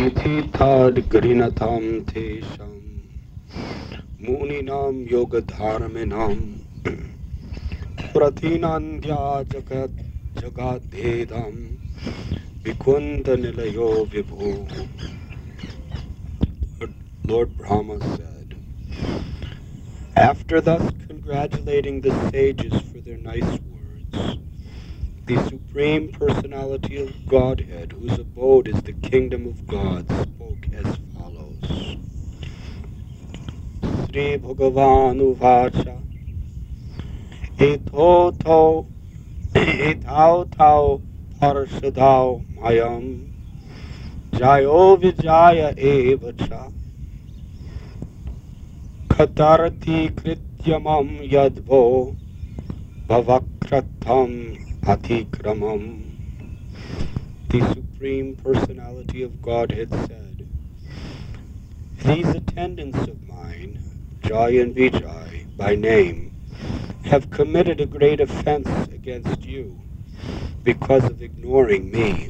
Iti tad grinatam tesham muninam yogadharminam pratinandya jagadedam vikunda nilayo vibhu. Lord Brahma said, after thus congratulating the sages for their nice words, the Supreme Personality of Godhead, whose abode is the kingdom of God, spoke as follows. Sri Bhagavan Uvacha Etho Tau Parashadau Mayam Jayo Vijaya Evacha Katarati Krityamam Yadvo Bhavakratam Atikramam. The Supreme Personality of Godhead said, these attendants of mine, Jai and Vijay, by name, have committed a great offense against you because of ignoring me.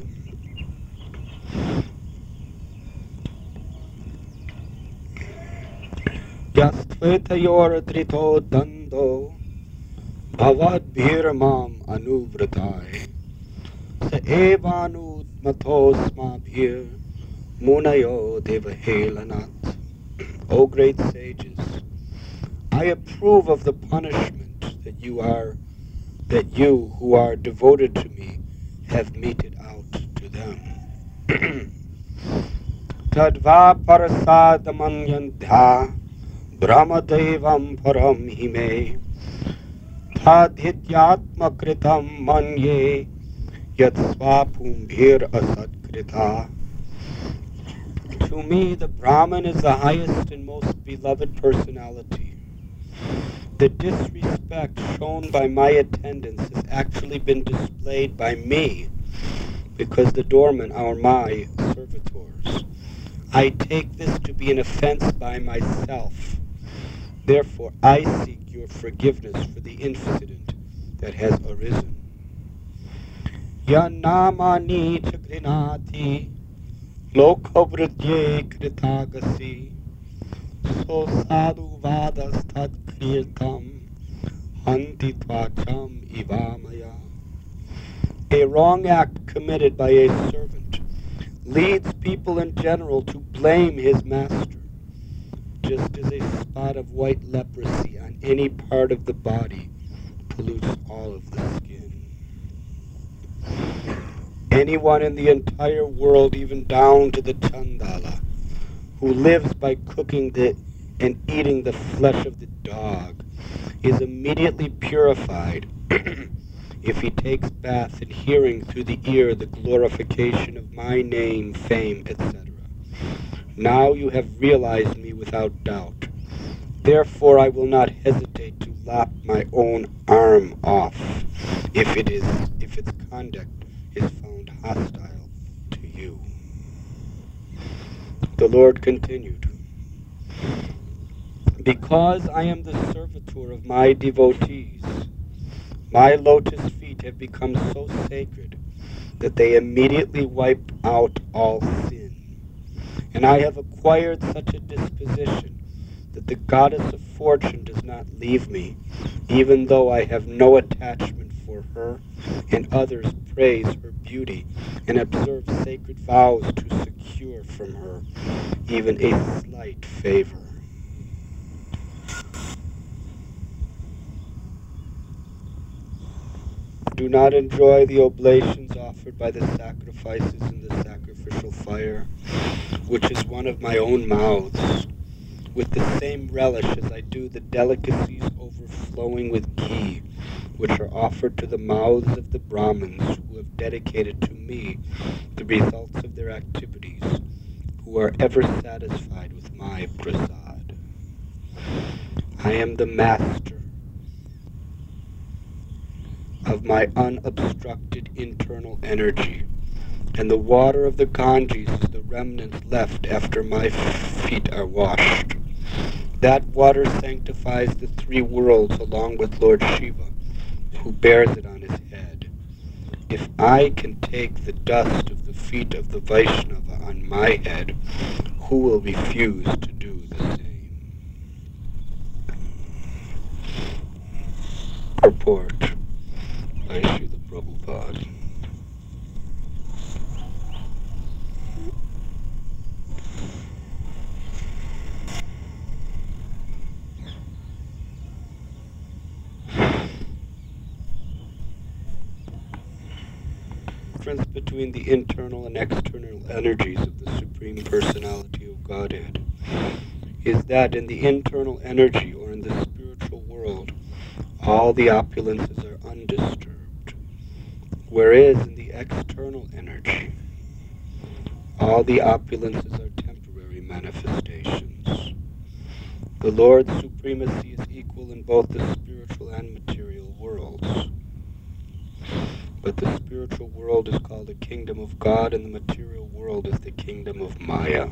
Yastvetayor drito dando bhavadbhiramam anuvratai sa evanud matosmabhir munayo devahelanat. O great sages, I approve of the punishment that you who are devoted to me have meted out to them. Tadva parasadamanyantha brahmadevam param hime tadhityatma kritam manye yat swapumbhir asatkrita. To me, the Brahman is the highest and most beloved personality. The disrespect shown by my attendants has actually been displayed by me, because the doormen are my servitors. I take this to be an offense by myself. Therefore, I seek your forgiveness for the incident that has arisen. Yanamani chagrinati lokavritye kritagasi so sadhu vadas tad kirtam hanti tvacham ivamaya. A wrong act committed by a servant leads people in general to blame his master, just as a spot of white leprosy on any part of the body pollutes all of the skin. Anyone in the entire world, even down to the Chandala, who lives by cooking and eating the flesh of the dog, is immediately purified if he takes bath in hearing through the ear the glorification of my name, fame, etc. Now you have realized me without doubt. Therefore I will not hesitate to lop my own arm off if its conduct is found hostile to you. The Lord continued, because I am the servitor of my devotees, my lotus feet have become so sacred that they immediately wipe out all sin. And I have acquired such a disposition that the goddess of fortune does not leave me, even though I have no attachment for her, and others praise her beauty and observe sacred vows to secure from her even a slight favor. Do not enjoy the oblations offered by the sacrifices in the sacrificial fire, which is one of my own mouths, with the same relish as I do the delicacies overflowing with ghee, which are offered to the mouths of the Brahmins who have dedicated to me the results of their activities, who are ever satisfied with my prasad. I am the master of my unobstructed internal energy, and the water of the Ganges is the remnants left after my feet are washed. That water sanctifies the three worlds along with Lord Shiva, who bears it on his head. if I can take the dust of the feet of the Vaishnava on my head, who will refuse to do the same? Purport by Srila Prabhupada. Difference between the internal and external energies of the Supreme Personality of Godhead is that in the internal energy, or in the spiritual world, all the opulences are undisturbed, whereas in the external energy, all the opulences are temporary manifestations. The Lord's supremacy is equal in both the spiritual and material worlds. But the spiritual world is called the kingdom of God, and the material world is the kingdom of Maya.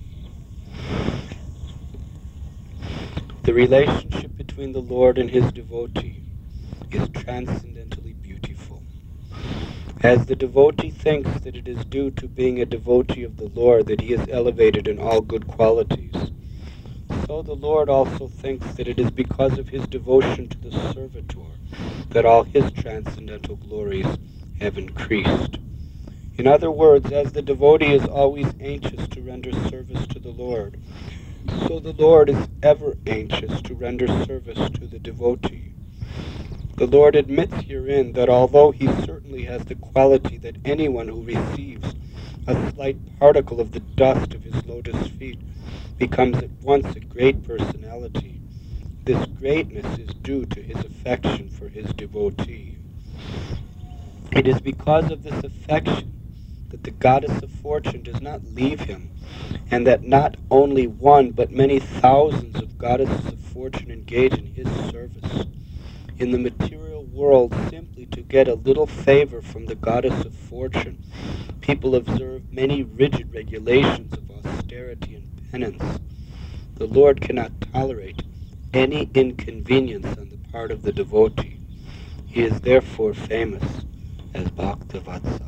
The relationship between the Lord and his devotee is transcendently beautiful. As the devotee thinks that it is due to being a devotee of the Lord that he is elevated in all good qualities, so the Lord also thinks that it is because of his devotion to the servitor that all his transcendental glories have increased. In other words, as the devotee is always anxious to render service to the Lord, so the Lord is ever anxious to render service to the devotee. The Lord admits herein that although he certainly has the quality that anyone who receives a slight particle of the dust of his lotus feet becomes at once a great personality, this greatness is due to his affection for his devotee. It is because of this affection that the goddess of fortune does not leave him, and that not only one but many thousands of goddesses of fortune engage in his service. In the material world, simply to get a little favor from the goddess of fortune, people observe many rigid regulations of austerity and penance. The Lord cannot tolerate any inconvenience on the part of the devotee. He is therefore famous as Bhaktavatsal.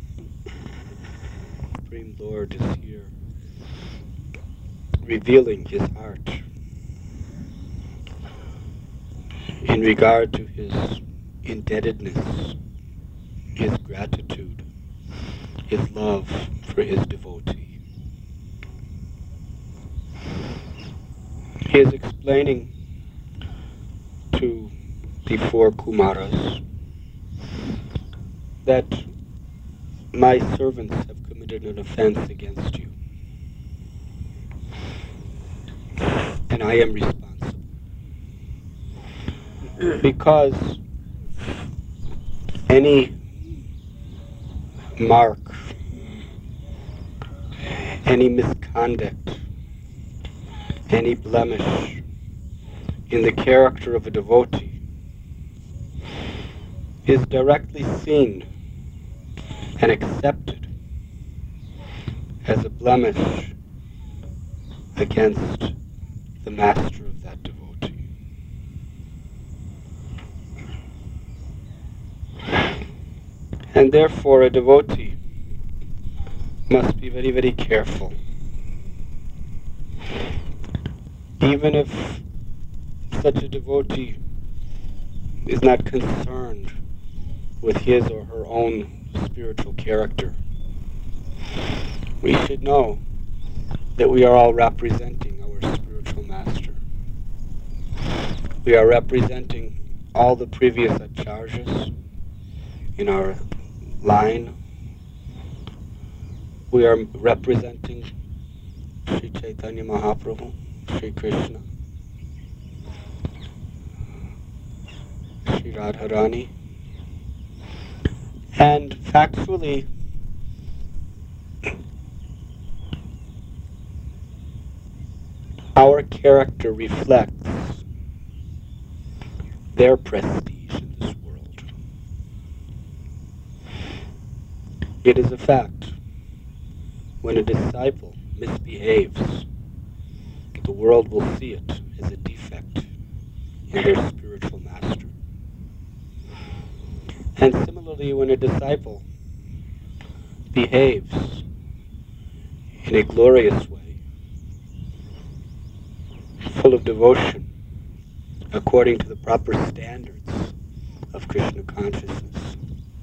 The Supreme Lord is here revealing his heart in regard to his indebtedness, his gratitude, his love for his devotee. He is explaining to the four Kumaras that my servants have committed an offense against you, and I am responsible. Because any mark, any misconduct, any blemish in the character of a devotee is directly seen and accepted as a blemish against the master of that devotee. And therefore a devotee must be very, very careful. Even if such a devotee is not concerned with his or her own spiritual character, we should know that we are all representing our spiritual master. We are representing all the previous acharyas in our line. We are representing Sri Chaitanya Mahaprabhu, Sri Krishna, Sri Radharani. And factually, our character reflects their prestige in this world. It is a fact. When a disciple misbehaves, the world will see it as a defect in their spiritual master. And similarly, Similarly, when a disciple behaves in a glorious way, full of devotion, according to the proper standards of Krishna consciousness,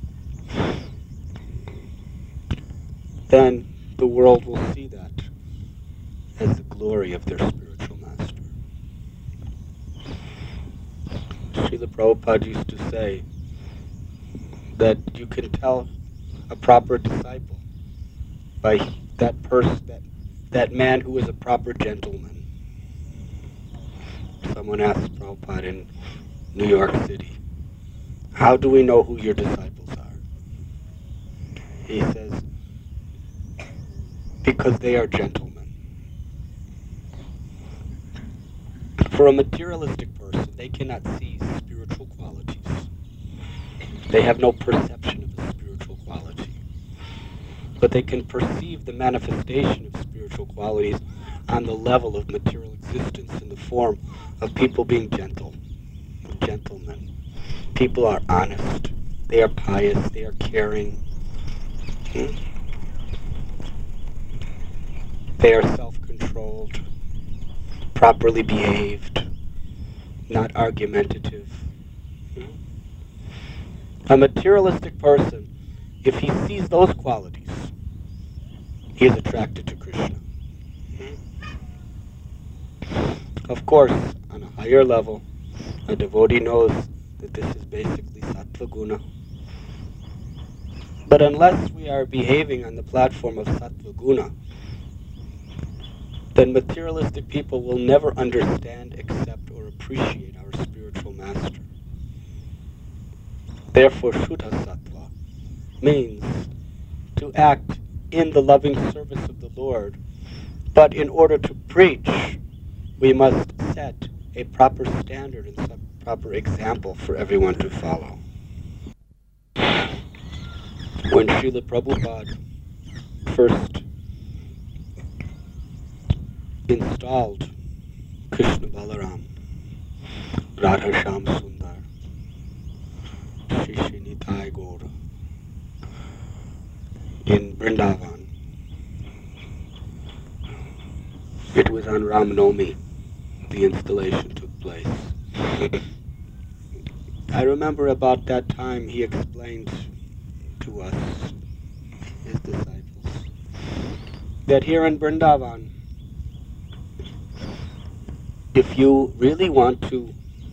then the world will see that as the glory of their spiritual master. Srila Prabhupada used to say that you can tell a proper disciple by that man who is a proper gentleman. Someone asked Prabhupada in New York City, how do we know who your disciples are? He says, because they are gentlemen. For a materialistic person, they cannot see spiritual qualities. They have no perception of a spiritual quality. But they can perceive the manifestation of spiritual qualities on the level of material existence in the form of people being gentle, gentlemen. People are honest. They are pious. They are caring. They are self-controlled, properly behaved, not argumentative. A materialistic person, if he sees those qualities, he is attracted to Krishna. Of course, on a higher level, a devotee knows that this is basically sattva guna. But unless we are behaving on the platform of sattva guna, then materialistic people will never understand, accept, or appreciate our spiritual master. Therefore, Shuddha Sattva means to act in the loving service of the Lord. But in order to preach, we must set a proper standard and some proper example for everyone to follow. When Srila Prabhupada first installed Krishna Balaram, Radha Shyam Sundar, Shri Shri Nitai Gaur in Vrindavan, it was on Ram Navami the installation took place. I remember about that time he explained to us, his disciples, that here in Vrindavan, if you really want to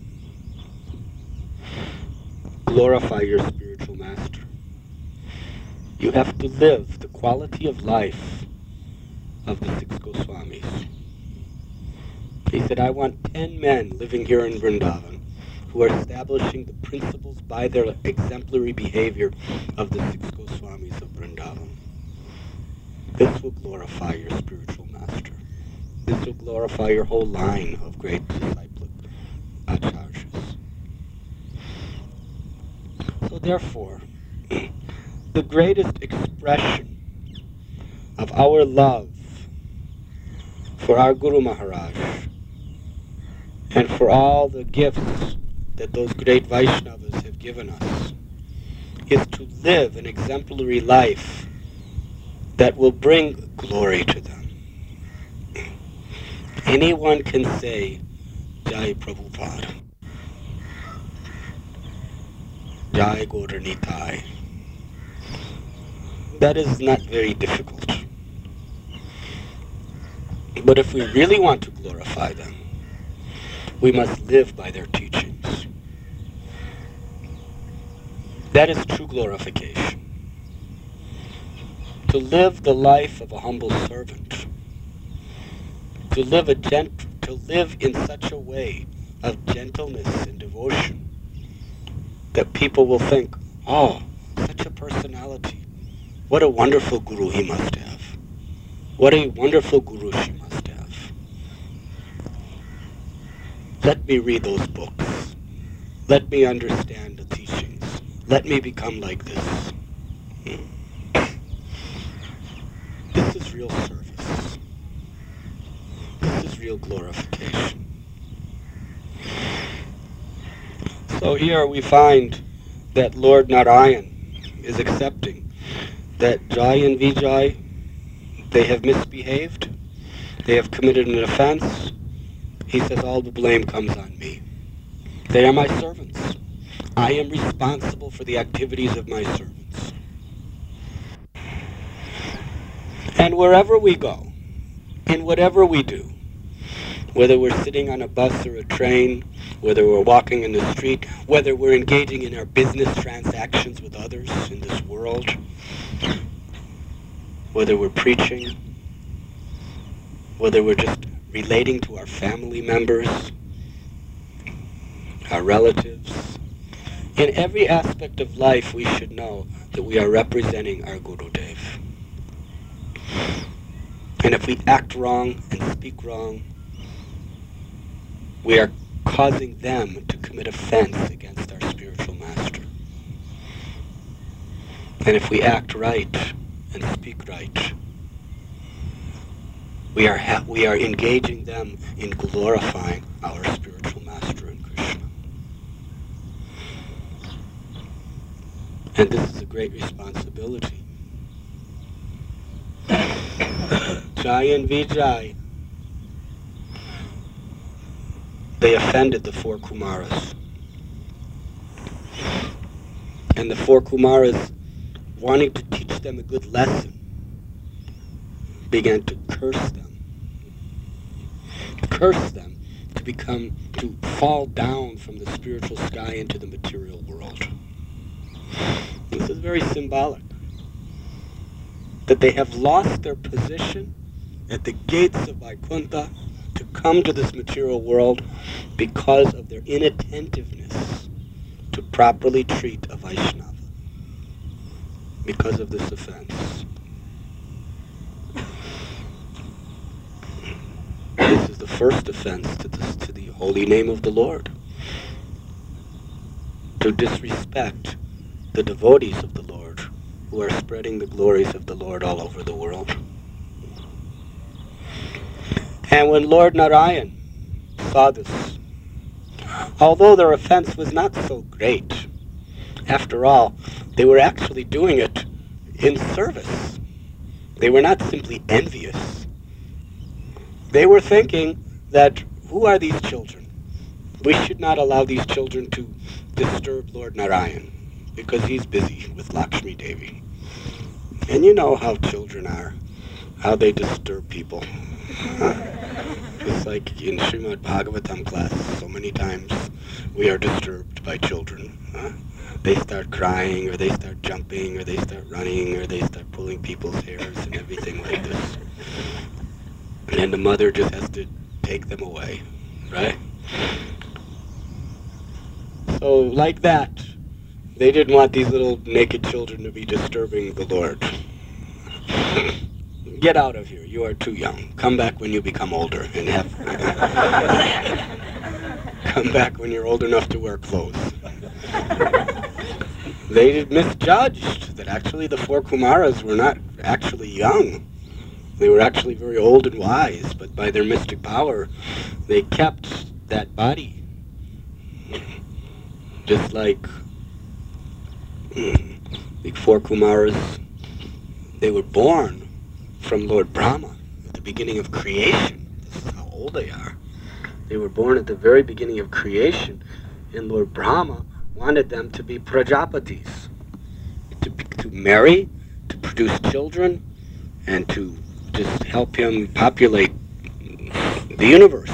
glorify your spiritual master, you have to live the quality of life of the 6 Goswamis. He said, I want 10 men living here in Vrindavan who are establishing the principles by their exemplary behavior of the 6 Goswamis of Vrindavan. This will glorify your spiritual master. This will glorify your whole line of great disciplic acharyas. So therefore, the greatest expression of our love for our Guru Maharaj and for all the gifts that those great Vaishnavas have given us is to live an exemplary life that will bring glory to them. Anyone can say, Jai Prabhupada, Jai Gaur Nitai. That is not very difficult. But if we really want to glorify them, we must live by their teachings. That is true glorification. To live the life of a humble servant, to live in such a way of gentleness and devotion that people will think, oh, such a personality. What a wonderful guru he must have. What a wonderful guru she must have. Let me read those books. Let me understand the teachings. Let me become like this. This is real service. This is real glorification. So here we find that Lord Narayan is accepting that Jai and Vijay, they have misbehaved, they have committed an offense. He says all the blame comes on me. They are my servants. I am responsible for the activities of my servants. And wherever we go, in whatever we do, whether we're sitting on a bus or a train, whether we're walking in the street, whether we're engaging in our business transactions with others in this world, whether we're preaching, whether we're just relating to our family members, our relatives, in every aspect of life we should know that we are representing our Gurudev. And if we act wrong and speak wrong, we are causing them to commit offense against our spiritual master. And if we act right and speak right, we are engaging them in glorifying our spiritual master in Krishna. And this is a great responsibility. Jai and Vijay, they offended the four Kumaras. And the four Kumaras, wanting to teach them a good lesson, began to curse them. Curse them to fall down from the spiritual sky into the material world. This is very symbolic. That they have lost their position at the gates of Vaikuntha to come to this material world because of their inattentiveness to properly treat a Vaishnava. Because of this offense. This is the first offense to the holy name of the Lord. To disrespect the devotees of the Lord who are spreading the glories of the Lord all over the world. And when Lord Narayan saw this, although their offense was not so great, after all, they were actually doing it in service. They were not simply envious. They were thinking that, who are these children? We should not allow these children to disturb Lord Narayan, because he's busy with Lakshmi Devi. And you know how children are, how they disturb people. It's like in Srimad Bhagavatam class, so many times we are disturbed by children. They start crying, or they start jumping, or they start running, or they start pulling people's hairs and everything like this. And the mother just has to take them away, right? So like that, they didn't want these little naked children to be disturbing the Lord. Get out of here, you are too young. Come back when you become older and have... Come back when you're old enough to wear clothes. They misjudged that actually the four Kumaras were not actually young. They were actually very old and wise, but by their mystic power, they kept that body. Just like the four Kumaras, they were born from Lord Brahma at the beginning of creation. This is how old they are. They were born at the very beginning of creation, and Lord Brahma wanted them to be Prajapatis, to marry, to produce children, and to just help him populate the universe.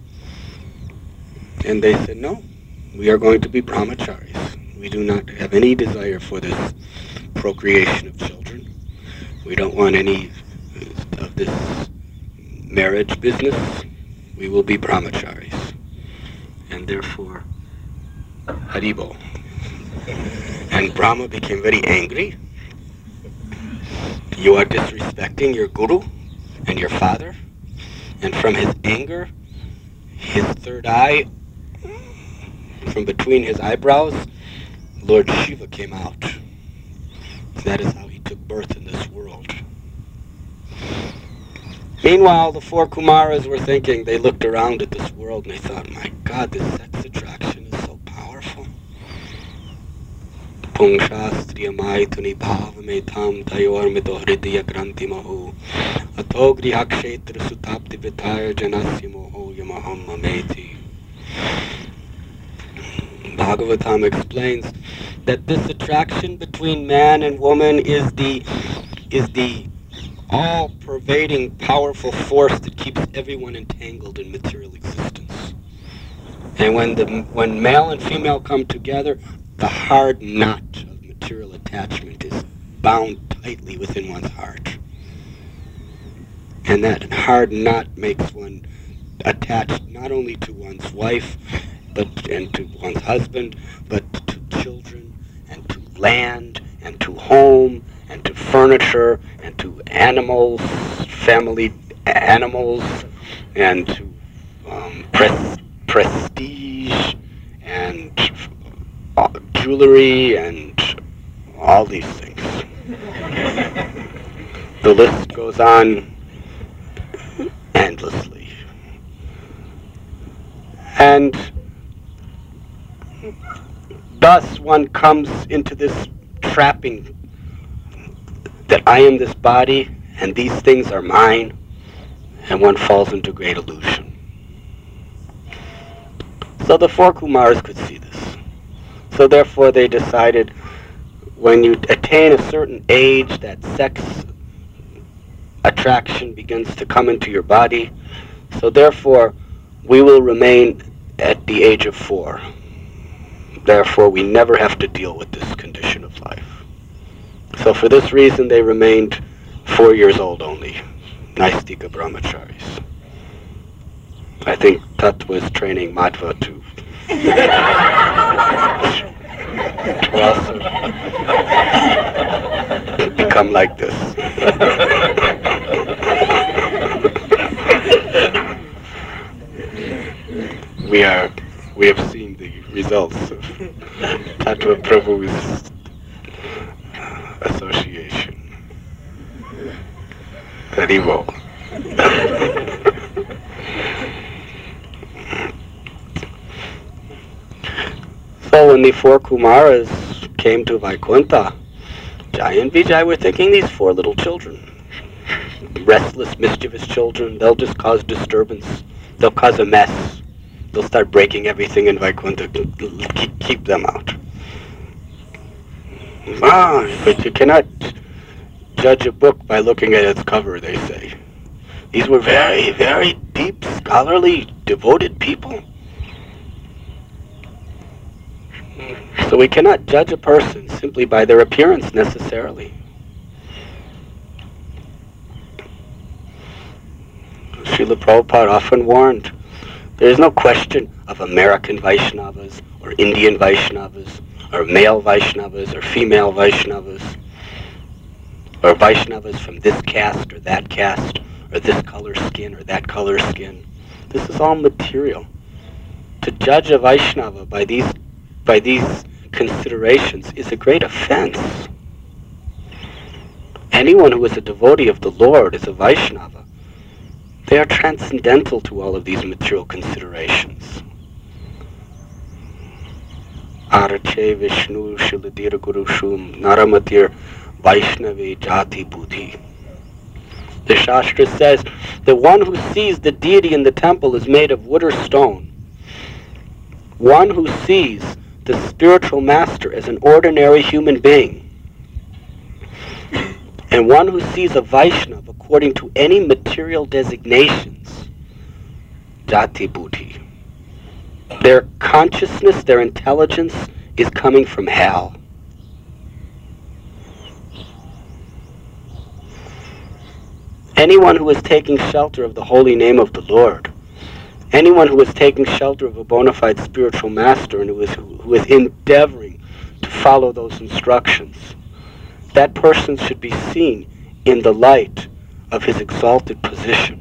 And they said, no, we are going to be brahmacharis. We do not have any desire for this procreation of children. We don't want any of this marriage business. We will be brahmacharis. And therefore, Haribo. And Brahma became very angry. You are disrespecting your guru and your father. And from his anger, his third eye, from between his eyebrows, Lord Shiva came out. That is how he took birth in this world. Meanwhile, the four Kumaras were thinking, they looked around at this world and they thought, my God, this sex attraction is so powerful. पुंशास्त्रिय मायथुनि भाव में थाम तयोर में तो हृदय क्रांति महो अथो गृह क्षेत्र सुताप्ति विथाय जनस्य मोहो यमहम ममेति. Bhagavatam explains that this attraction between man and woman is the all-pervading, powerful force that keeps everyone entangled in material existence. And when male and female come together, the hard knot of material attachment is bound tightly within one's heart. And that hard knot makes one attached not only to one's wife, and to one's husband, but to children, and to land, and to home, and to furniture, and to animals, family animals, and to prestige, and jewelry, and all these things. The list goes on endlessly. And thus one comes into this trapping that I am this body and these things are mine, and one falls into great illusion. So the four Kumars could see this. So therefore they decided, when you attain a certain age, that sex attraction begins to come into your body. So therefore we will remain at the age of 4. Therefore, we never have to deal with this condition of life. So for this reason, they remained 4 years old only, Naistika Brahmacharis. I think Tat was training Madhva to also become like this. We have seen the results of Tattva Prabhu's association. Haribo. So when the 4 Kumaras came to Vaikuntha, Jai and Vijay were thinking, these 4 little children, restless, mischievous children, they'll just cause disturbance. They'll cause a mess. They'll start breaking everything in Vaikuntha. Keep them out. But you cannot judge a book by looking at its cover, they say. These were very, very deep, scholarly, devoted people. So we cannot judge a person simply by their appearance necessarily. Srila Prabhupada often warned, there is no question of American Vaishnavas, or Indian Vaishnavas, or male Vaishnavas, or female Vaishnavas, or Vaishnavas from this caste or that caste, or this color skin or that color skin. This is all material. To judge a Vaishnava by these considerations is a great offense. Anyone who is a devotee of the Lord is a Vaishnava. They are transcendental to all of these material considerations. Arache Vishnu Shiladira Guru Shum Naramatir Vaishnavi Jati Buddhi. The Shastra says, the one who sees the deity in the temple is made of wood or stone. One who sees the spiritual master as an ordinary human being, and one who sees a Vaishnava according to any material designations, Jati Buddhi. Their consciousness, their intelligence is coming from hell. Anyone who is taking shelter of the holy name of the Lord, anyone who is taking shelter of a bona fide spiritual master and who is endeavoring to follow those instructions, that person should be seen in the light of his exalted position.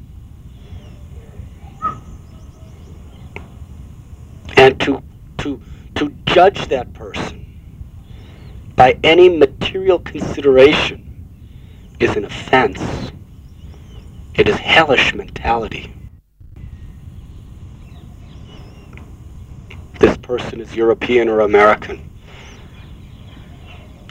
And to judge that person by any material consideration is an offense. It is hellish mentality. This person is European or American.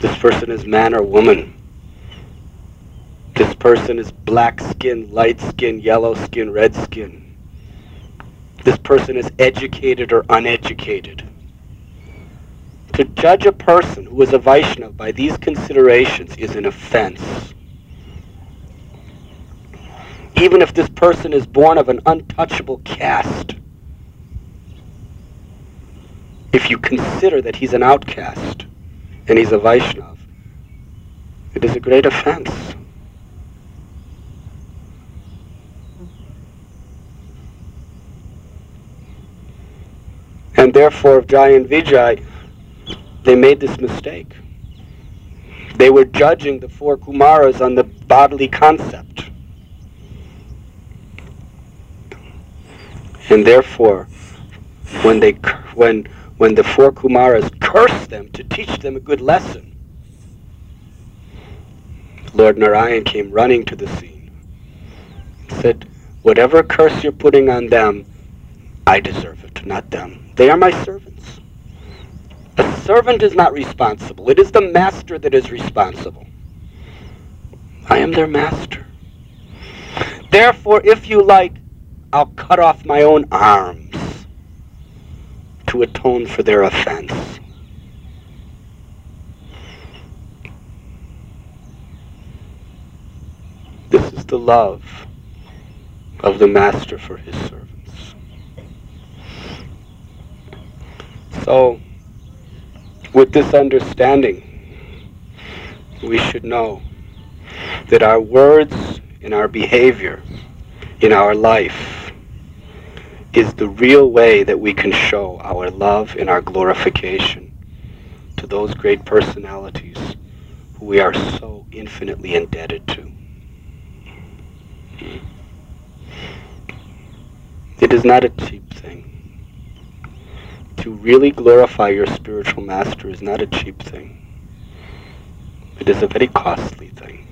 This person is man or woman. This person is black skin, light skin, yellow skin, red skin. This person is educated or uneducated. To judge a person who is a Vaishnava by these considerations is an offense. Even if this person is born of an untouchable caste, if you consider that he's an outcast and he's a Vaishnava, it is a great offense. And therefore, Jai and Vijay, they made this mistake. They were judging the four Kumaras on the bodily concept. And therefore, when the four Kumaras cursed them to teach them a good lesson, Lord Narayan came running to the scene. He said, whatever curse you're putting on them, I deserve it, not them. They are my servants. A servant is not responsible. It is the master that is responsible. I am their master. Therefore, if you like, I'll cut off my own arms to atone for their offense. This is the love of the master for his servants. So, with this understanding, we should know that our words and our behavior in our life is the real way that we can show our love and our glorification to those great personalities who we are so infinitely indebted to. It is not a cheap thing. To really glorify your spiritual master is not a cheap thing. It is a very costly thing.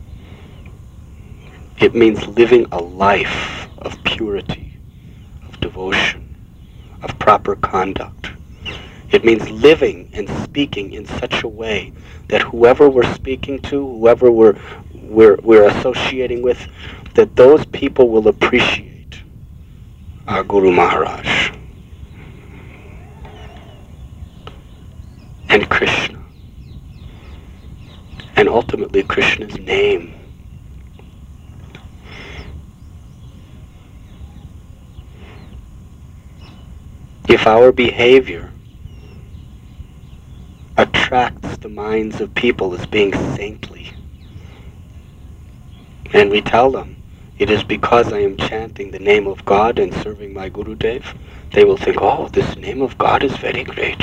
It means living a life of purity, of devotion, of proper conduct. It means living and speaking in such a way that whoever we're speaking to, whoever we're associating with, that those people will appreciate our Guru Maharaj and Krishna, and ultimately Krishna's name. If our behavior attracts the minds of people as being saintly, and we tell them, it is because I am chanting the name of God and serving my Gurudev, they will think, oh, this name of God is very great.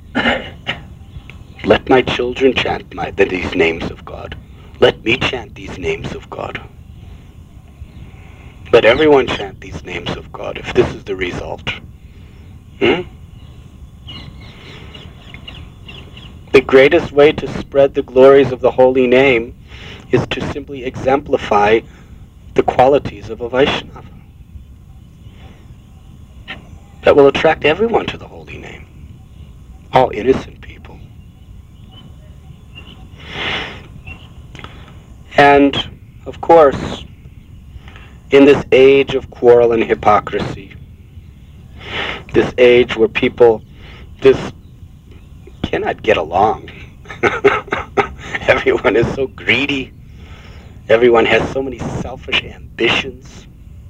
Let my children chant these names of God. Let me chant these names of God. Let everyone chant these names of God if this is the result. The greatest way to spread the glories of the holy name is to simply exemplify the qualities of a Vaishnava. That will attract everyone to the holy name. All innocent people. And, of course, in this age of quarrel and hypocrisy, this age where people just cannot get along, everyone is so greedy, everyone has so many selfish ambitions.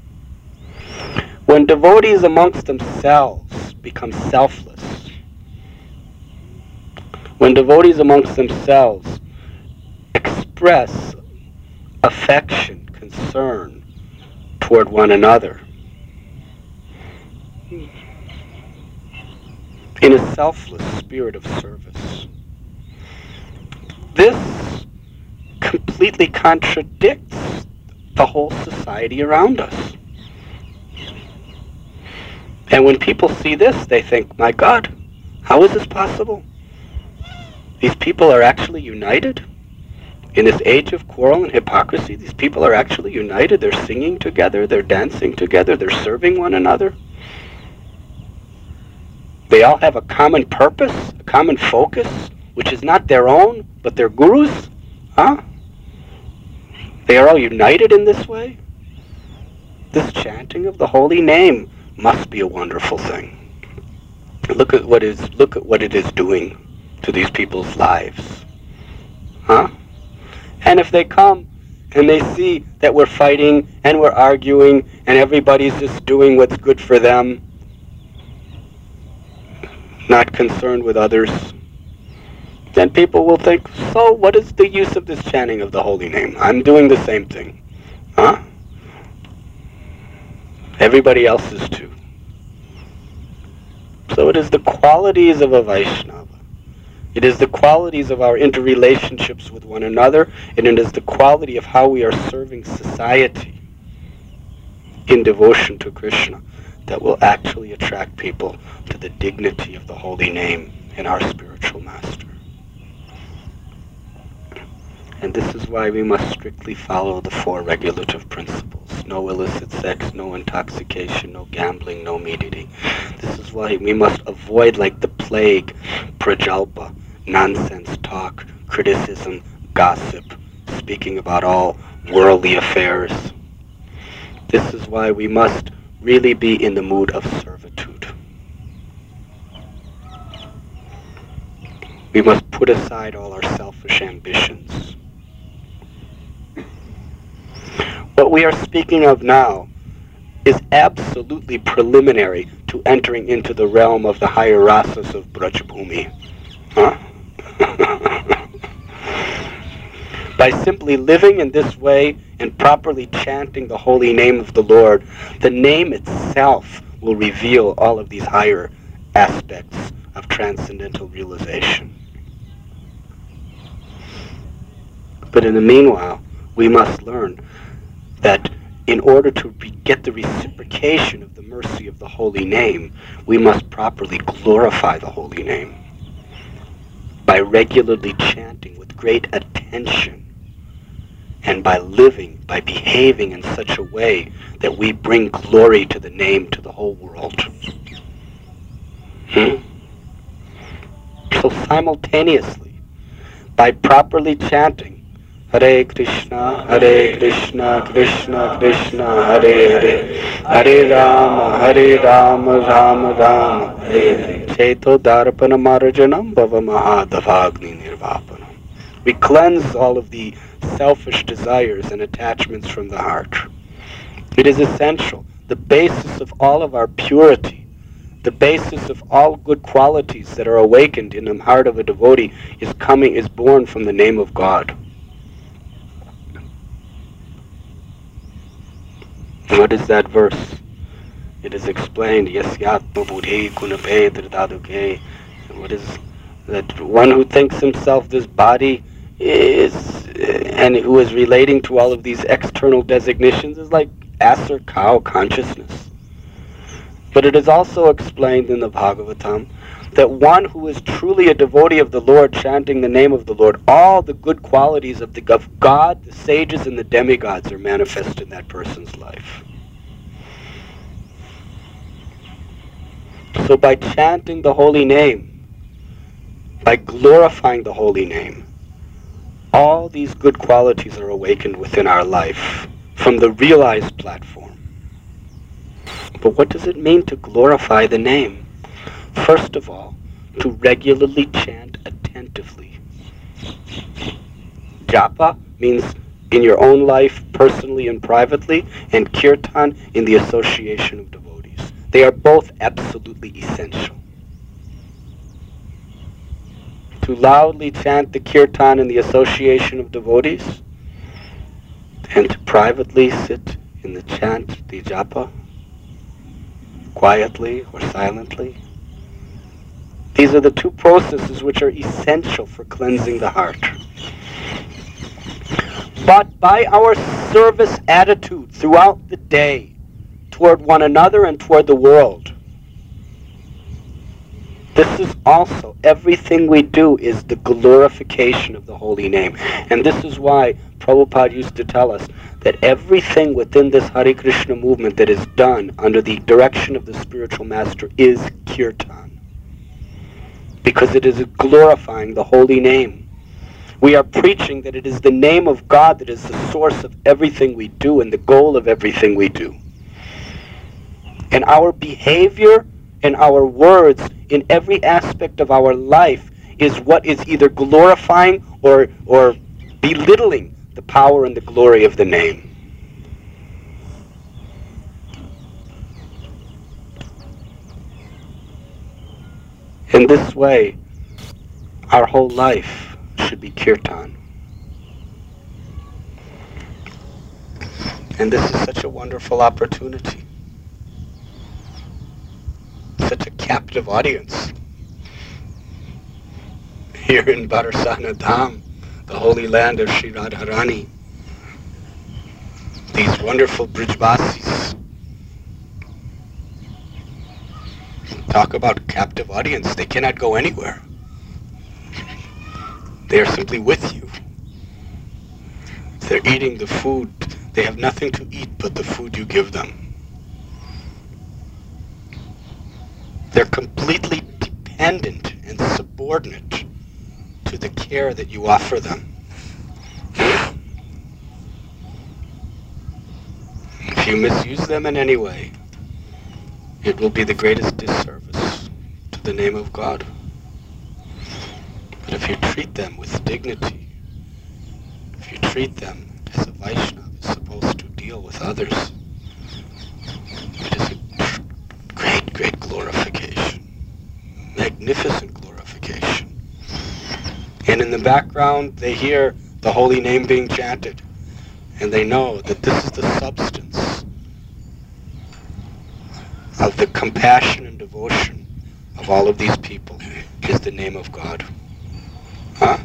When devotees amongst themselves become selfless, when devotees amongst themselves express affection, concern toward one another, in a selfless spirit of service, this completely contradicts the whole society around us. And when people see this, they think, my God, how is this possible? These people are actually united? In this age of quarrel and hypocrisy, these people are actually united. They're singing together, they're dancing together, they're serving one another. They all have a common purpose, a common focus, which is not their own, but but they're gurus? Huh? They are all united in this way? This chanting of the holy name must be a wonderful thing. Look at what it is doing to these people's lives. Huh? And if they come and they see that we're fighting and we're arguing and everybody's just doing what's good for them, not concerned with others, then people will think, so what is the use of this chanting of the holy name? I'm doing the same thing. Huh? Everybody else is too. So it is the qualities of a Vaishnava. It is the qualities of our interrelationships with one another, and it is the quality of how we are serving society in devotion to Krishna that will actually attract people to the dignity of the holy name in our spiritual master. And this is why we must strictly follow the 4 regulative principles. No illicit sex, no intoxication, no gambling, no meat eating. This is why we must avoid, like the plague, prajalpa, nonsense talk, criticism, gossip, speaking about all worldly affairs. This is why we must really be in the mood of servitude. We must put aside all our selfish ambitions. What we are speaking of now is absolutely preliminary to entering into the realm of the higher rasas of Brajabhumi. Huh? By simply living in this way and properly chanting the holy name of the Lord, the name itself will reveal all of these higher aspects of transcendental realization. But in the meanwhile, we must learn that in order to get the reciprocation of the mercy of the holy name, we must properly glorify the holy name by regularly chanting with great attention and by living, by behaving in such a way that we bring glory to the name to the whole world. So simultaneously, by properly chanting Hare Krishna, Krishna Krishna, Hare Hare, Hare Rama, Rama Rama, Hare Hare. Cheto Darpana Marajanam Bhava Mahadavagni Nirvapanam. We cleanse all of the selfish desires and attachments from the heart. It is essential. The basis of all of our purity, the basis of all good qualities that are awakened in the heart of a devotee is born from the name of God. What is that verse? It is explained, Yasyatma Buddhi Gunape Dridaduke. What is that? One who thinks himself this body is, and who is relating to all of these external designations, is like ass or cow consciousness. But it is also explained in the Bhagavatam that one who is truly a devotee of the Lord, chanting the name of the Lord, all the good qualities of God, the sages, and the demigods are manifest in that person's life. So by chanting the holy name, by glorifying the holy name, all these good qualities are awakened within our life from the realized platform. But what does it mean to glorify the name? First of all, to regularly chant attentively. Japa means in your own life, personally and privately, and kirtan in the association of devotees. They are both absolutely essential. To loudly chant the kirtan in the association of devotees, and to privately sit in the chant, the japa, quietly or silently. These are the two processes which are essential for cleansing the heart. But by our service attitude throughout the day, toward one another and toward the world, this is also, everything we do is the glorification of the holy name. And this is why Prabhupada used to tell us that everything within this Hare Krishna movement that is done under the direction of the spiritual master is kirtan. Because it is glorifying the holy name. We are preaching that it is the name of God that is the source of everything we do and the goal of everything we do. And our behavior and our words in every aspect of our life is what is either glorifying or belittling the power and the glory of the name. In this way, our whole life should be kirtan. And this is such a wonderful opportunity. Such a captive audience. Here in Barsana Dham, the holy land of Sri Radharani. These wonderful Brijvasis. Talk about captive audience. They cannot go anywhere. They are simply with you. They're eating the food. They have nothing to eat but the food you give them. They're completely dependent and subordinate to the care that you offer them. If you misuse them in any way, it will be the greatest disservice to the name of God. But if you treat them with dignity, if you treat them as a Vaishnava is supposed to deal with others, it is a great, great glorification. Magnificent glorification. And in the background, they hear the holy name being chanted. And they know that this is the substance of the compassion and devotion of all of these people, is the name of God. Huh?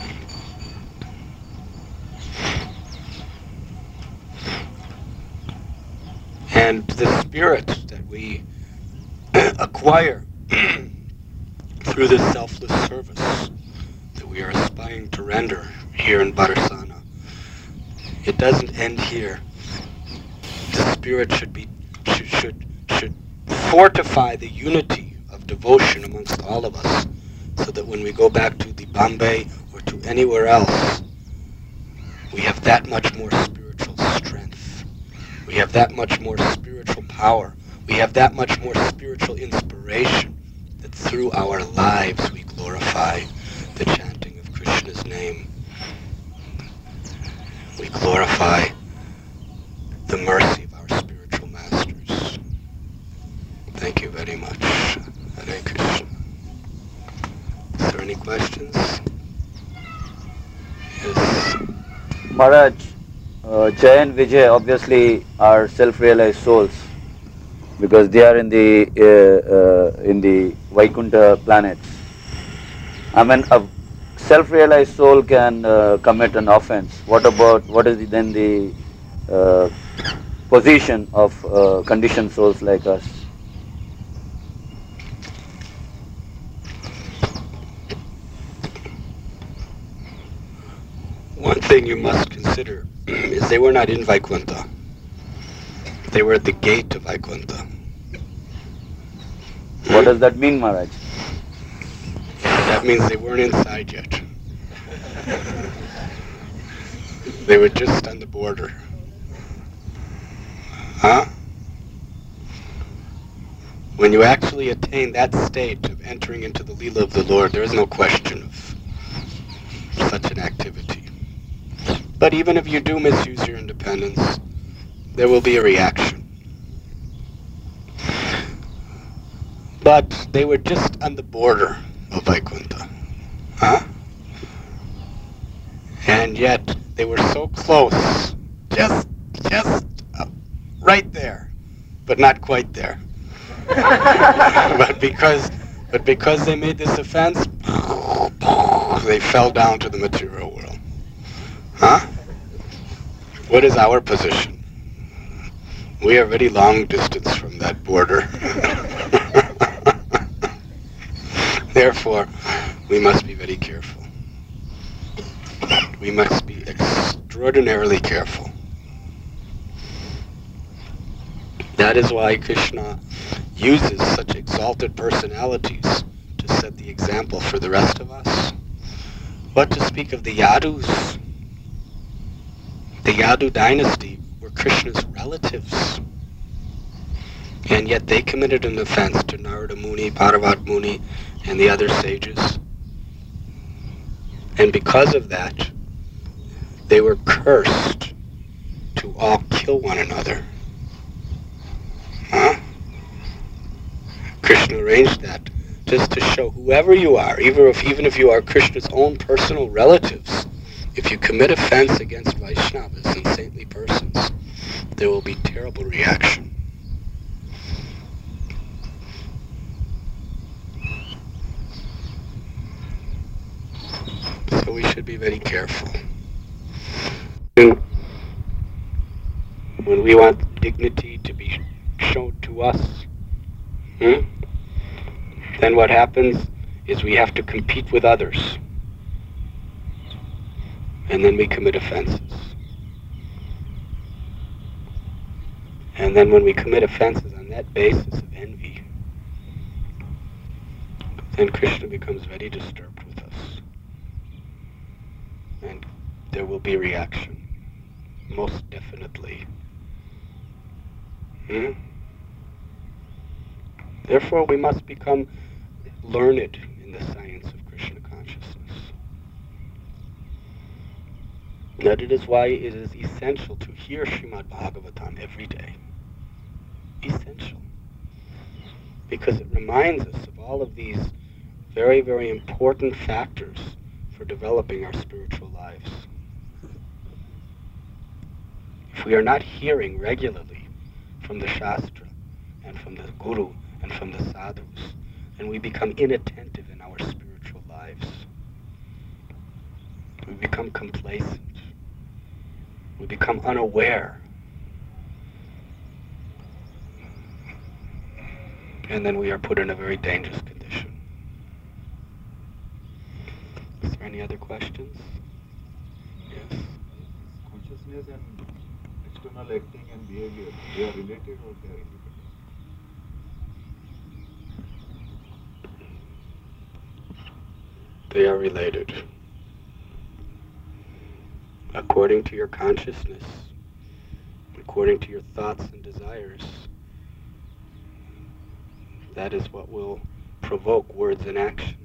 And the spirit that we acquire through this selfless service that we are aspiring to render here in Barsana, it doesn't end here. The spirit should fortify the unity of devotion amongst all of us, so that when we go back to the Bombay or to anywhere else, we have that much more spiritual strength. We have that much more spiritual power. We have that much more spiritual inspiration, that through our lives we glorify the chanting of Krishna's name. We glorify the mercy of our spiritual masters. Thank you very much. Hare Krishna. Is there any questions? Yes. Maharaj, Jay and Vijay obviously are self-realized souls, because they are in the Vaikuntha planets. I mean, a self-realized soul can commit an offense. What is then the position of conditioned souls like us? One thing you must consider is they were not in Vaikuntha. They were at the gate of Vaikuntha. What does that mean, Maharaj? That means they weren't inside yet. They were just on the border. Huh? When you actually attain that state of entering into the Leela of the Lord, there is no question of such an activity. But even if you do misuse your independence, there will be a reaction. But they were just on the border of Vaikuntha. Huh? And yet they were so close, just right there, but not quite there. but because they made this offense, they fell down to the material world. Huh? What is our position? We are very long distance from that border. Therefore, we must be very careful. We must be extraordinarily careful. That is why Krishna uses such exalted personalities to set the example for the rest of us. What to speak of the Yadus? The Yadu dynasty were Krishna's relatives. And yet they committed an offense to Narada Muni, Bharavat Muni, and the other sages. And because of that, they were cursed to all kill one another. Huh? Krishna arranged that just to show whoever you are, even if you are Krishna's own personal relatives, if you commit offense against Vaishnavas and saintly persons, there will be terrible reaction. So we should be very careful. When we want dignity to be shown to us, then what happens is we have to compete with others. And then we commit offenses. And then when we commit offenses on that basis of envy, then Krishna becomes very disturbed with us. And there will be reaction. Most definitely. Therefore, we must become learned in the science of Krishna consciousness. That it is why it is essential to hear Srimad Bhagavatam every day. Essential. Because it reminds us of all of these very, very important factors for developing our spiritual lives. If we are not hearing regularly from the Shastra and from the Guru and from the sadhus, then we become inattentive in our spiritual lives. We become complacent. We become unaware. And then we are put in a very dangerous condition. Is there any other questions? Yes. Consciousness and external acting and behavior, they are related or they are independent? They are related. According to your consciousness, according to your thoughts and desires, that is what will provoke words in action.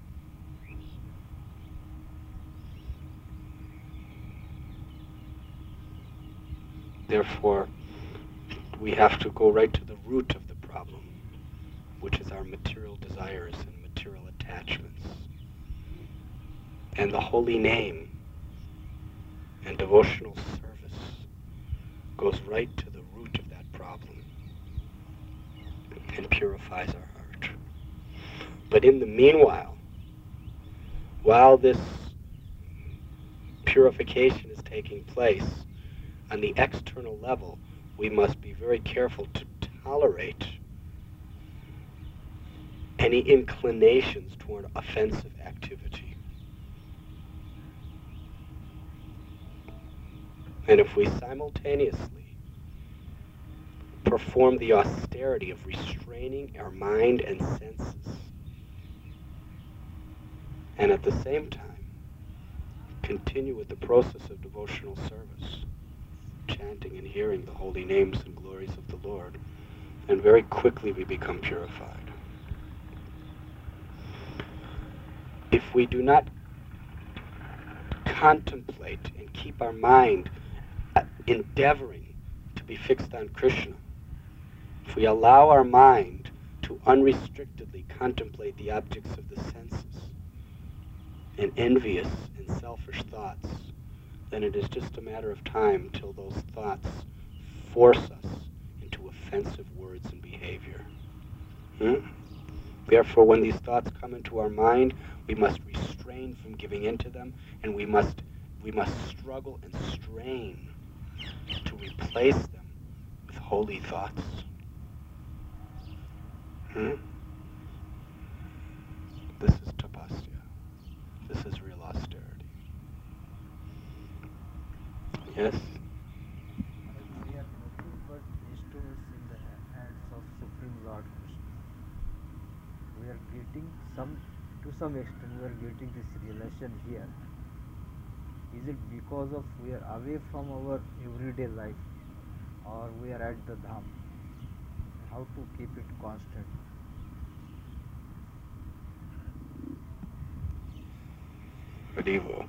Therefore, we have to go right to the root of the problem, which is our material desires and material attachments. And the holy name and devotional service goes right to the root of that problem and purifies our heart. But in the meanwhile, while this purification is taking place, on the external level, we must be very careful to tolerate any inclinations toward offensive activity. And if we simultaneously perform the austerity of restraining our mind and senses, and at the same time continue with the process of devotional service, chanting and hearing the holy names and glories of the Lord, and very quickly we become purified. If we do not contemplate and keep our mind endeavoring to be fixed on Krishna, if we allow our mind to unrestrictedly contemplate the objects of the senses and envious and selfish thoughts, then it is just a matter of time till those thoughts force us into offensive words and behavior. Therefore, when these thoughts come into our mind, we must restrain from giving in to them, and we must struggle and strain to replace them with holy thoughts. This is tapasya. This is real austerity. Yes? We are nothing but instruments in the hands of Supreme Lord Krishna. We are getting some to to some extent we are getting this realization here. Is it because of we are away from our everyday life, or we are at the dham? How to keep it constant? Medieval.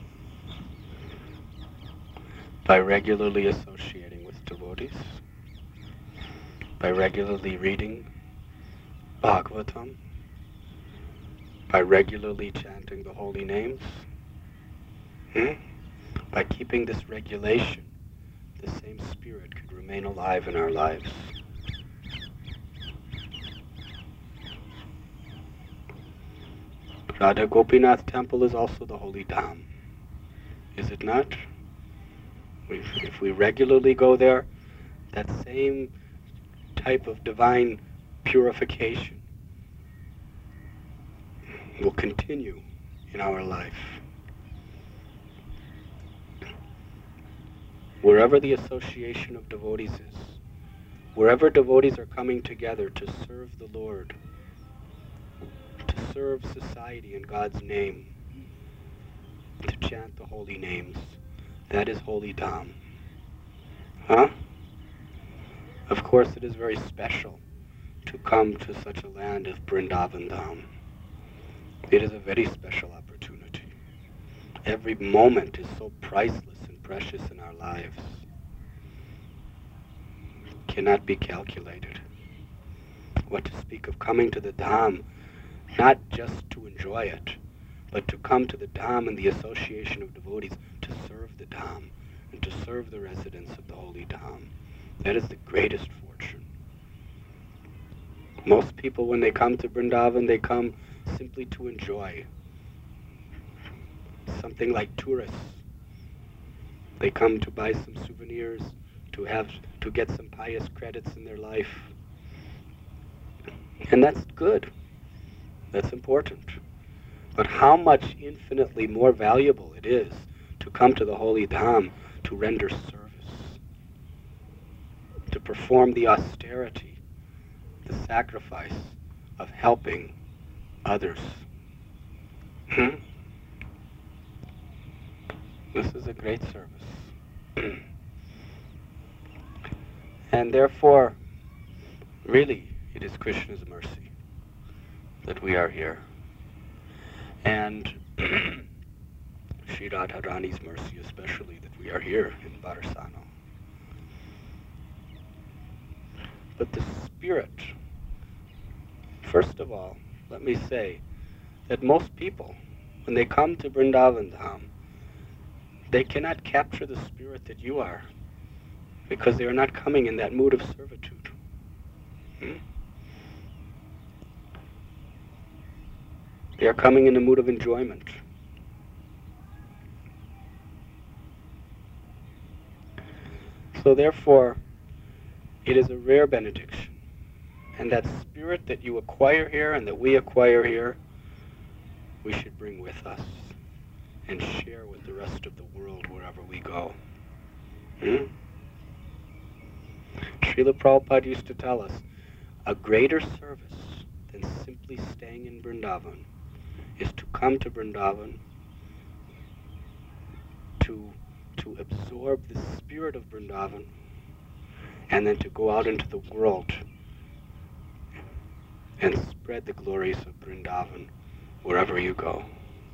By regularly associating with devotees, by regularly reading Bhagavatam, by regularly chanting the holy names, by keeping this regulation, the same spirit could remain alive in our lives. Radha Gopinath temple is also the holy dham, is it not? If we regularly go there, that same type of divine purification will continue in our life. Wherever the association of devotees is, wherever devotees are coming together to serve the Lord, to serve society in God's name, to chant the holy names, that is holy dham. Of course, it is very special to come to such a land as Vrindavan Dham. It is a very special opportunity. Every moment is so priceless and precious in our lives. It cannot be calculated. What to speak of coming to the Dham, not just to enjoy it, but to come to the Dham and the association of devotees to serve the Dham and to serve the residents of the holy Dham. That is the greatest fortune. Most people, when they come to Vrindavan, they come simply to enjoy. Something like tourists. They come to buy some souvenirs, to get some pious credits in their life. And that's good. That's important. But how much infinitely more valuable it is to come to the holy Dham to render service, to perform the austerity, the sacrifice of helping others. This is a great service. And therefore, really, it is Krishna's mercy that we are here. And Sri Radharani's mercy especially that we are here in Barsano. But the spirit, first of all, let me say that most people, when they come to Vrindavan Dham, they cannot capture the spirit that you are because they are not coming in that mood of servitude. They are coming in a mood of enjoyment. So therefore, it is a rare benediction. And that spirit that you acquire here and that we acquire here, we should bring with us and share with the rest of the world wherever we go. Srila Prabhupada used to tell us, a greater service than simply staying in Vrindavan is to come to Vrindavan, to absorb the spirit of Vrindavan, and then to go out into the world and spread the glories of Vrindavan wherever you go.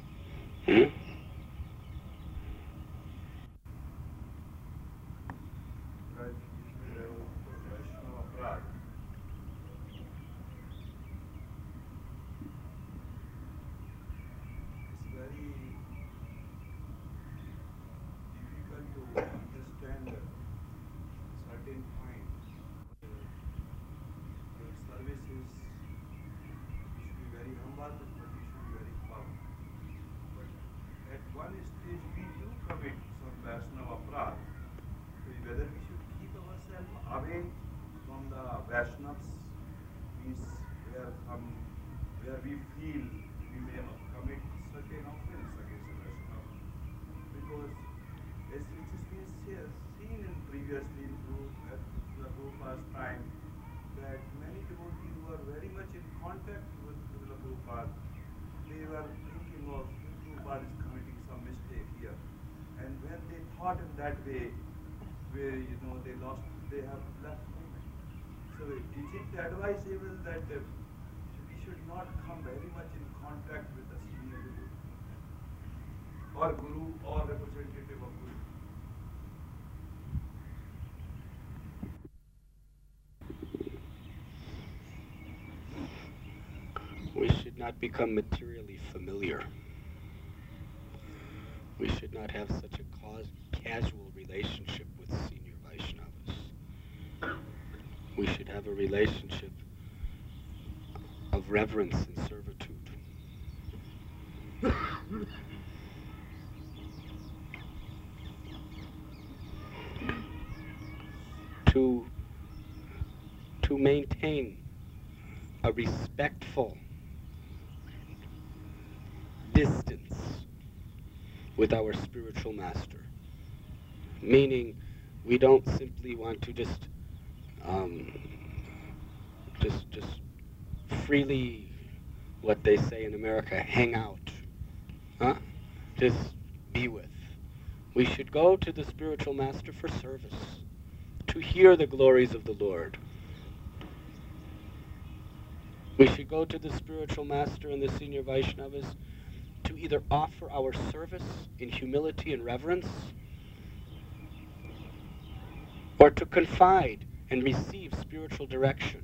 Where we feel we may commit certain offense against the Vaishnava. Because as it has been seen in previously through the Prabhupada's time, that many devotees who are very much in contact with Srila Prabhupada, they thought in that way, where they have left movement. So is it advisable that we should not come very much in contact with the senior guru or representative of guru? We should not become materially familiar. We should not have such a casual relationship with senior Vaishnavas. We should have a relationship of reverence and servitude. To maintain a respectful distance with our spiritual master, meaning we don't simply want to just freely, what they say in America, hang out, just be with. We should go to the spiritual master for service, to hear the glories of the Lord. We should go to the spiritual master and the senior Vaishnavas to either offer our service in humility and reverence, or to confide and receive spiritual direction.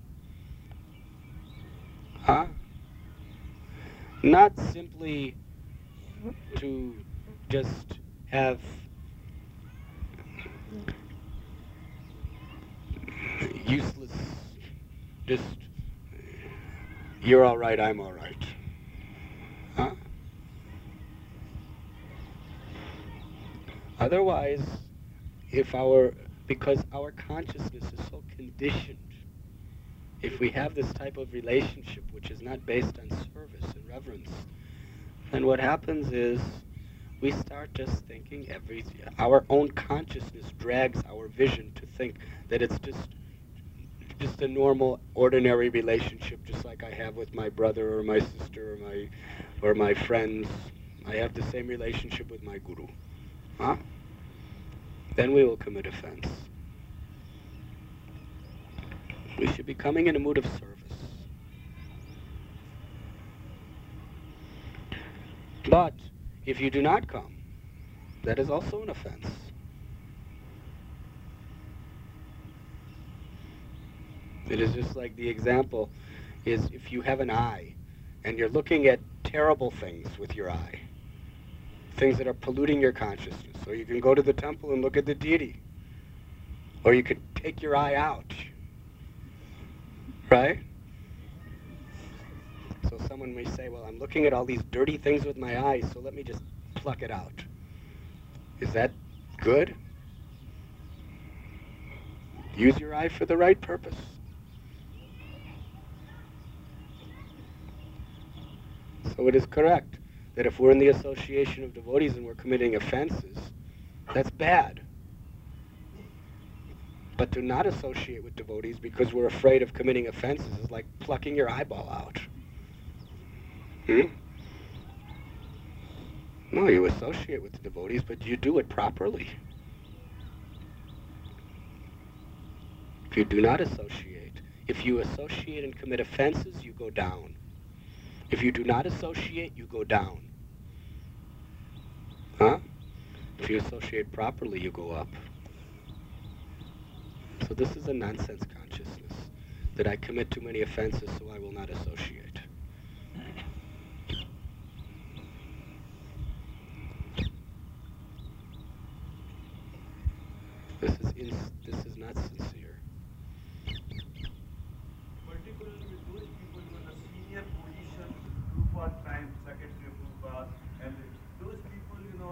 Not simply to just have useless, just, you're all right, I'm all right. Otherwise, because our consciousness is so conditioned, if we have this type of relationship which is not based on service and reverence, then what happens is we start just thinking our own consciousness drags our vision to think that it's just a normal, ordinary relationship, just like I have with my brother or my sister or my friends. I have the same relationship with my guru. Then we will commit offense. We should be coming in a mood of service. But if you do not come, that is also an offense. It is just like the example is if you have an eye and you're looking at terrible things with your eye, things that are polluting your consciousness. Or you can go to the temple and look at the deity. Or you could take your eye out. Right? So someone may say, well, I'm looking at all these dirty things with my eyes, so let me just pluck it out. Is that good? Use your eye for the right purpose. So it is correct that if we're in the association of devotees and we're committing offenses, that's bad. But to not associate with devotees because we're afraid of committing offenses is like plucking your eyeball out. No, you associate with the devotees, but you do it properly. If you do not associate, if you associate and commit offenses, you go down. If you do not associate, you go down. If you associate properly, you go up. So this is a nonsense consciousness, that I commit too many offenses, so I will not associate. This is not sincere. Particularly with those people who are the senior position, Prabhupada time, Secretary of Prabhupada, and those people,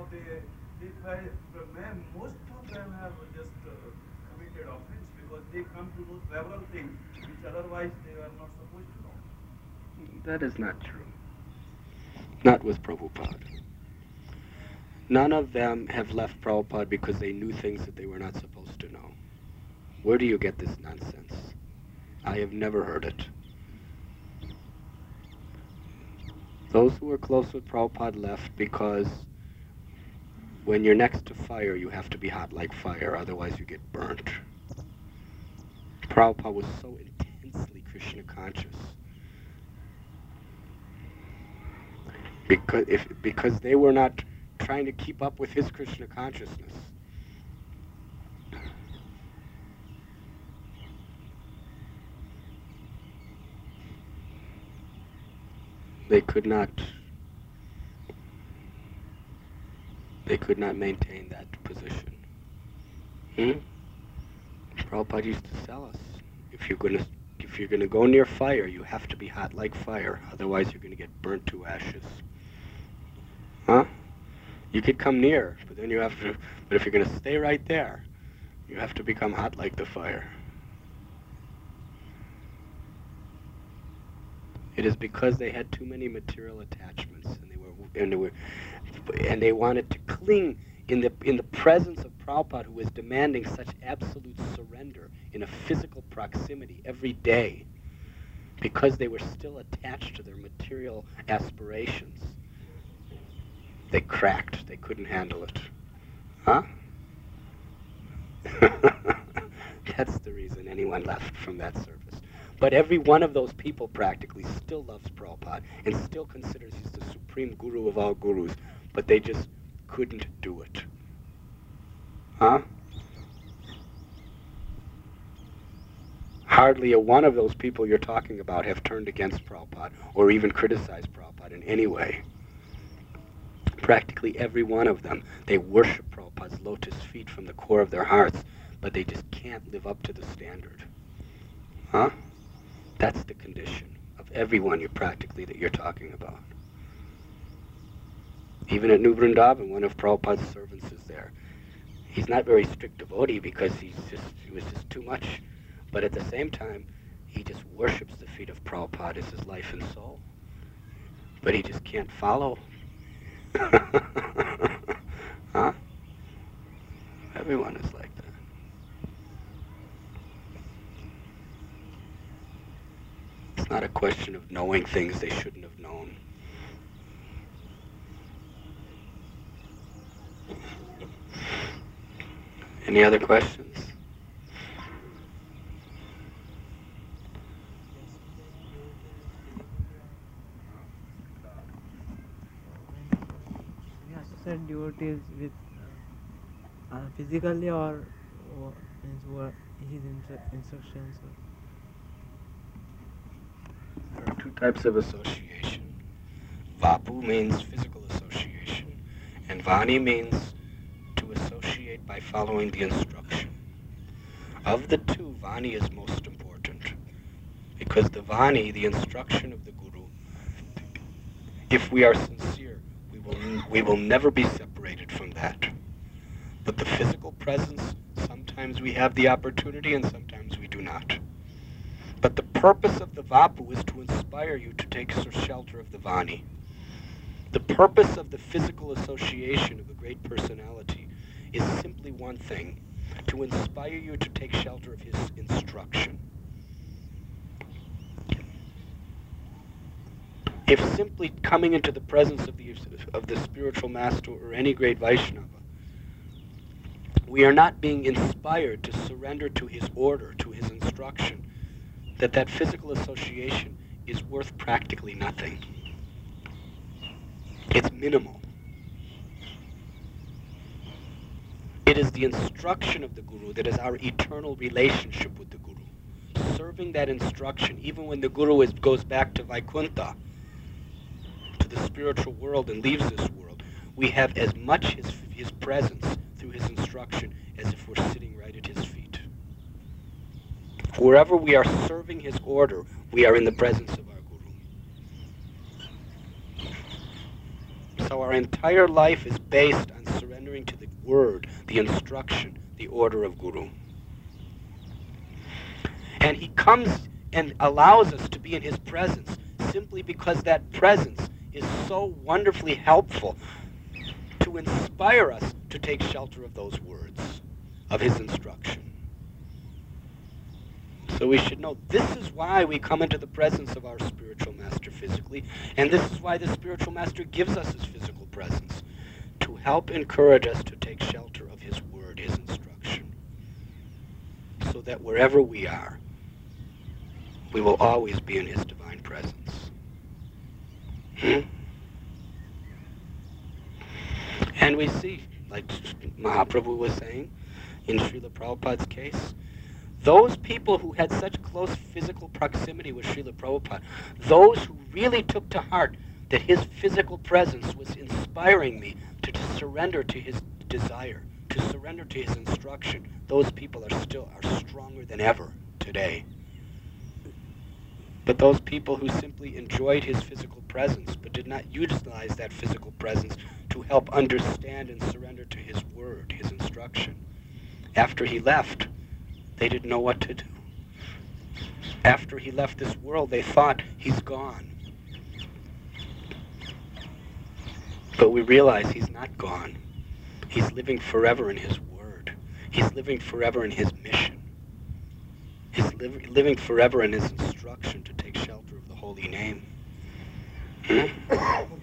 most of them have just committed offense because they come to know several things which otherwise they are not supposed to know. That is not true. Not with Prabhupada. None of them have left Prabhupada because they knew things that they were not supposed to know. Where do you get this nonsense? I have never heard it. Those who were close with Prabhupada left because when you're next to fire, you have to be hot like fire, otherwise you get burnt. Prabhupada was so intensely Krishna conscious because they were not trying to keep up with his Krishna consciousness. They could not maintain that position. Prabhupada used to tell us, if you're gonna go near fire, you have to be hot like fire, otherwise you're gonna get burnt to ashes. You could come near, but then but if you're gonna stay right there, you have to become hot like the fire. It is because they had too many material attachments, and they wanted to cling in the presence of Prabhupada, who was demanding such absolute surrender in a physical proximity every day, because they were still attached to their material aspirations. They cracked. They couldn't handle it. That's the reason anyone left from that service. But every one of those people practically still loves Prabhupada and still considers he's the supreme guru of all gurus, but they just couldn't do it. Hardly a one of those people you're talking about have turned against Prabhupada or even criticized Prabhupada in any way. Practically every one of them, they worship Prabhupada's lotus feet from the core of their hearts, but they just can't live up to the standard. That's the condition of everyone that you're talking about. Even at New Vrindavan, one of Prabhupada's servants is there. He's not very strict devotee because it was just too much. But at the same time, he just worships the feet of Prabhupada as his life and soul. But he just can't follow. Everyone is like that. It's not a question of knowing things they shouldn't have known. Any other questions? You associate devotees with physically or means what his instructions? There are two types of association. Vapu means physical association, and Vani means to associate by following the instruction. Of the two, Vani is most important, because the Vani, the instruction of the Guru, if we are sincere, we will never be separated from that. But the physical presence, sometimes we have the opportunity and sometimes we do not. But the purpose of the Vapu is to inspire you to take shelter of the Vani. The purpose of the physical association of a great personality is simply one thing: to inspire you to take shelter of his instruction. If simply coming into the presence of the spiritual master or any great Vaishnava, we are not being inspired to surrender to his order, to his instruction, that physical association is worth practically nothing. It's minimal. It is the instruction of the Guru that is our eternal relationship with the Guru. Serving that instruction, even when the Guru goes back to Vaikuntha, to the spiritual world, and leaves this world, we have as much his presence through his instruction as if we're sitting right at his feet. Wherever we are serving his order, we are in the presence of our Guru. So our entire life is based on surrendering to the word, the instruction, the order of Guru. And he comes and allows us to be in his presence simply because that presence is so wonderfully helpful to inspire us to take shelter of those words, of his instruction. So we should know this is why we come into the presence of our spiritual master physically, and this is why the spiritual master gives us his physical presence, to help encourage us to take shelter of His word, His instruction, so that wherever we are, we will always be in His divine presence. And we see, like Mahaprabhu was saying, in Srila Prabhupada's case, those people who had such close physical proximity with Srila Prabhupada, those who really took to heart that his physical presence was inspiring me to surrender to his desire, to surrender to his instruction, those people are stronger than ever today. But those people who simply enjoyed his physical presence but did not utilize that physical presence to help understand and surrender to his word, his instruction, after he left, they didn't know what to do. After he left this world, they thought, he's gone. But we realize he's not gone. He's living forever in his word. He's living forever in his mission. He's living forever in his instruction to take shelter of the holy name. Srila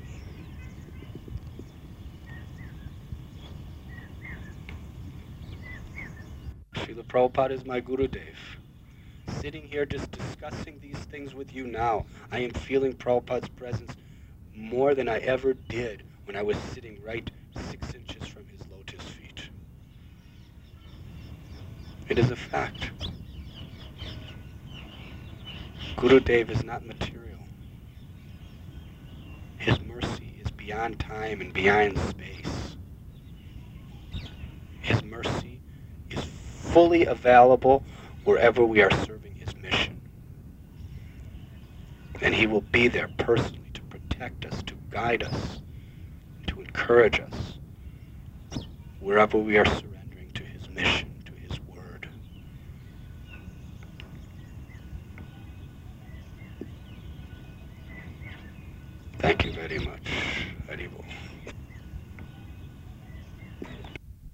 Prabhupada is my Gurudev. Sitting here just discussing these things with you now, I am feeling Prabhupada's presence more than I ever did when I was sitting right 6 inches from his lotus feet. It is a fact. Gurudev is not material. His mercy is beyond time and beyond space. His mercy is fully available wherever we are serving his mission. And he will be there personally to protect us, to guide us, to encourage us wherever we are surrendering to his mission, to his word. Thank you very much. Haribol.